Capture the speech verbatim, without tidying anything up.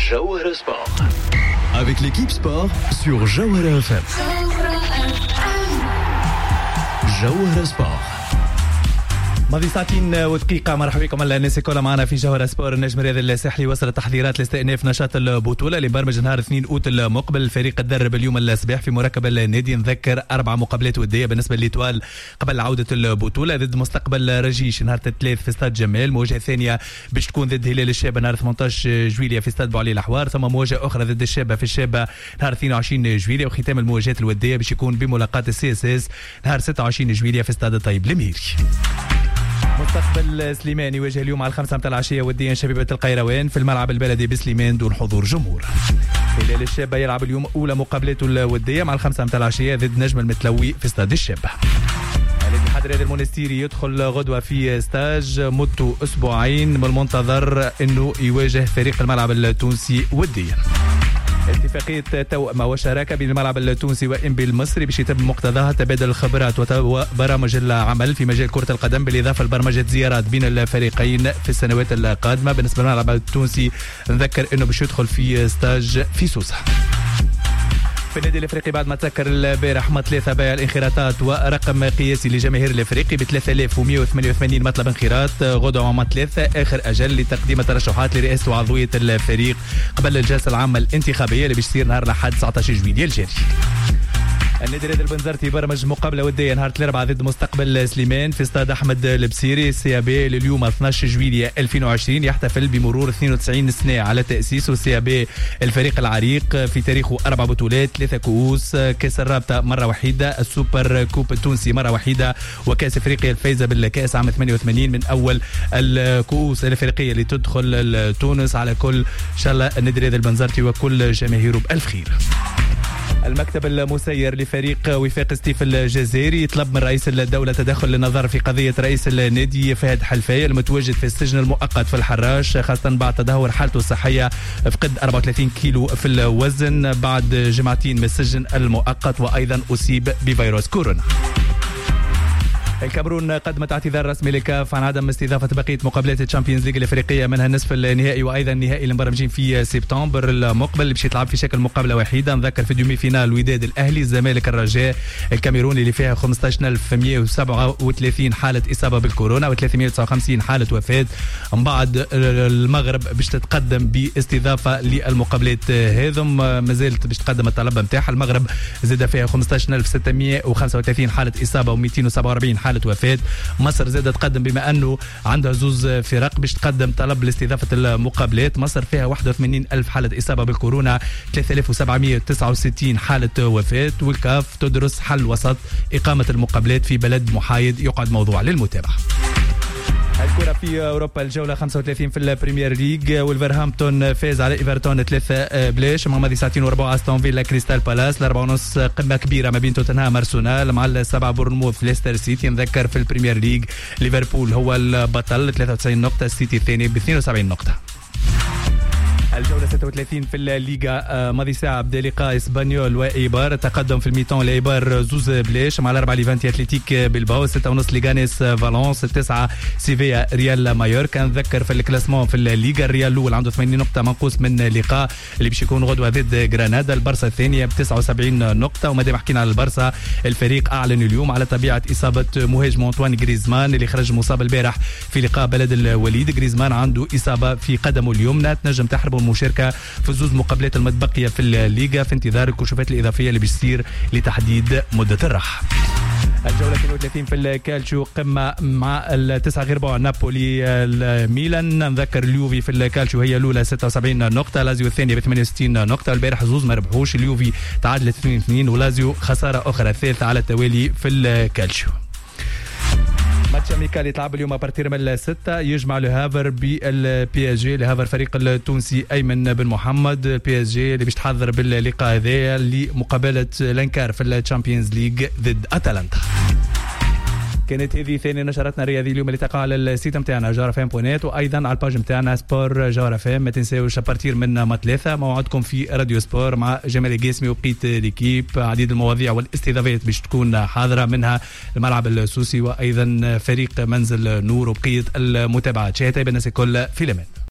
Jawahara Sport. Avec l'équipe sport sur Jawahara F M. Jawahara Sport. ماضي ساعتين ودقيقة. مرحبا بكم الناس كلها معنا في جوهرة سبور. النجم الرياضي الساحلي وصل التحضيرات لاستئناف نشاط البطولة اللي برمج نهار اثنين أوت المقبل. الفريق تدرب اليوم الصباح في مركب النادي. نذكر أربع مقابلات ودية بالنسبة للإتوال قبل عودة البطولة ضد مستقبل رجيش نهار الثلاث في استاد جمال. مواجهة ثانية باش تكون ضد هلال الشابة نهار ثمانية عشر جويلية في استاد بوعلي الأحوار. ثم مواجهة أخرى ضد الشابة في الشابة نهار اثنين وعشرين جويلية. وختام المواجهات الودية باش يكون بملاقاة السي اس اس نهار ستة وعشرين جويلية في استاد طيب الميري. مستقبل سليمان يواجه اليوم على الخمسة متاع العشية وديا شبيبة القيروان في الملعب البلدي بسليمان دون حضور جمهور. هلال الشابة يلعب اليوم أولى مقابلته الودية مع الخمسة متاع العشية ضد نجم المتلوي في استاد الشابة. الاتحاد الرياضي المونستيري يدخل غدوة في ستاج مدته أسبوعين. من المنتظر أنه يواجه فريق الملعب التونسي وديا. اتفاقية توأمة وشراكة بين الملعب التونسي وإنبي المصري باش يتم مقتضاها تبادل الخبرات وبرامج العمل في مجال كرة القدم بالإضافة لبرمجة زيارات بين الفريقين في السنوات القادمة. بالنسبة للملعب التونسي نذكر أنه باش يدخل في ستاج في سوسة. في النادي الافريقي بعد ما تسكر البارح ما ثلاثه بيع الانخراطات ورقم قياسي لجماهير الافريقي ب ثلاثة آلاف ومئة وثمانية وثمانين مطلب انخراط. غدوه مع ثلاثه اخر اجل لتقديم الترشحات لرئاسه وعضويه الفريق قبل الجلسه العامه الانتخابيه اللي باش تصير نهار الاحد تسعة عشر جويلية الجاري. النادي الرياضي البنزرتي برمج مقابله وديه نهار الاربعاء ضد مستقبل سليمان في استاد احمد البصيري. سي بي لليوم اثني عشر جويلية ألفين وعشرين يحتفل بمرور اثنين وتسعين سنه على تاسيسه. سي بي الفريق العريق في تاريخه اربع بطولات، ثلاثه كؤوس، كاس الرابطه مره وحيده، السوبر كوب التونسي مره وحيده، وكاس افريقيا الفايزه بالكاس عام ثمانية وثمانين من اول الكؤوس الافريقيه اللي تدخل تونس. على كل ان شاء الله النادي الرياضي البنزرتي وكل جماهيره بالف خير. المكتب المسير لفريق وفاق ستيف الجزائري يطلب من رئيس الدولة تدخل للنظر في قضية رئيس النادي فهد حلفاية المتواجد في السجن المؤقت في الحراش، خاصة بعد تدهور حالته الصحية. فقد أربعة وثلاثين كيلو في الوزن بعد جمعتين من السجن المؤقت، وأيضا أصيب بفيروس كورونا. الكاميرون قدمت اعتذار رسمي لكاف عن عدم استضافة بقية مقابلات الشامبيونز ليج الافريقية منها النصف النهائي وايضا النهائي المبرمجين في سبتمبر المقبل اللي باش يتلعب في شكل مقابلة وحيدة. نذكر في دومي فينال الوداد الاهلي الزمالك الرجاء. الكاميرون اللي فيها خمسة عشر ألف ومئة وسبعة وثلاثين حالة إصابة بالكورونا و359 حالة وفاة. من بعد المغرب باش تتقدم باستضافة للمقابلات هذم، مازالت باش تقدم الطلب نتاعها. المغرب زاد فيها خمسة عشر ألف وستمئة وخمسة وثلاثين حالة إصابة و247 حالة وفاة. مصر زادت تقدم بما أنه عندها زوز فرق باش تقدم طلب لاستضافة المقابلات. مصر فيها واحد وثمانين ألف حالة إصابة بالكورونا، ثلاثة آلاف وسبعمئة وتسعة وستين حالة وفاة. والكاف تدرس حل وسط إقامة المقابلات في بلد محايد يقعد موضوع للمتابعة. الكرة في أوروبا الجولة خمسة وثلاثين في البريمير ليج، والفرهامبتون فاز على إيفرتون ثلاثة بلاش. مع ماضي ساعتين وربع أستون فيلا كريستال بالاس. الأربعة ونص قمة كبيرة ما بين توتنهام أرسنال مع السبعة بورنموث ليستر سيتي. نذكر في البريمير ليج ليفربول هو البطل ثلاثة وتسعين نقطة، السيتي الثاني ب اثنين وسبعين نقطة. الجولة ستة وثلاثين في الليغا ماضي ساعة بدا لقاء اسبانيول وايبار. تقدم في الميتون لايبار زوز بلاش مع الأربعة ليفانتي اتلتيك بالباو. ستة ونص ليغانيس فالنس. التسعة سيفيا ريال مايوركا. نذكر في الكلاسمون في الليغا الريال الأول عنده ثمانين نقطة منقوص من لقاء اللي باش يكون غدوة ضد غرناطة. البرصا الثانية ب تسعة وسبعين نقطة. ومادام حكينا على البرصا الفريق أعلن اليوم على طبيعة إصابة مهاجم أنطوان غريزمان اللي خرج مصاب البارح في لقاء بلد الوليد. غريزمان عنده إصابة في قدمه اليمنى تنجم تحرم المشاركة في الزوز مقابلات المتبقية في الليغا في انتظار الكشوفات الإضافية اللي بيصير لتحديد مدة الراحة. الجولة اثنين وثلاثين في الكالتشيو قمة مع التسعة غير بعد نابولي الميلان. نذكر اليوفي في الكالتشيو هي الأولى ستة وسبعين نقطة، لازيو الثانية ب ثمانية وستين نقطة. البارح زوز ما ربحوش، اليوفي تعادل اثنين اثنين ولازيو خسارة أخرى الثالثة على التوالي في الكالتشيو. ماتش اميكال يتلعب اليوم ابارتير من الستة يجمع لو هافر بالبي اس جي. لو هافر فريق التونسي ايمن بن محمد. البي اس جي اللي باش تحضر باللقاء هذايا لمقابله لانكار في الشامبيونز ليج ضد اتلانتا. كانت هذه ثاني نشرتنا الرياضيه اليوم اللي تقع على السيت نتاعنا جوهرة فام بونات، وايضا على الباج نتاعنا سبور جوهرة فام. ما تنساوش ابارتير من ما ثلاثة موعدكم في راديو سبور مع جمال القاسمي وبقيه ليكيب. عديد المواضيع والاستضافات باش تكون حاضره، منها الملعب السوسي وايضا فريق منزل نور وبقيه المتابعات. شهادة الناس الكل في الامان.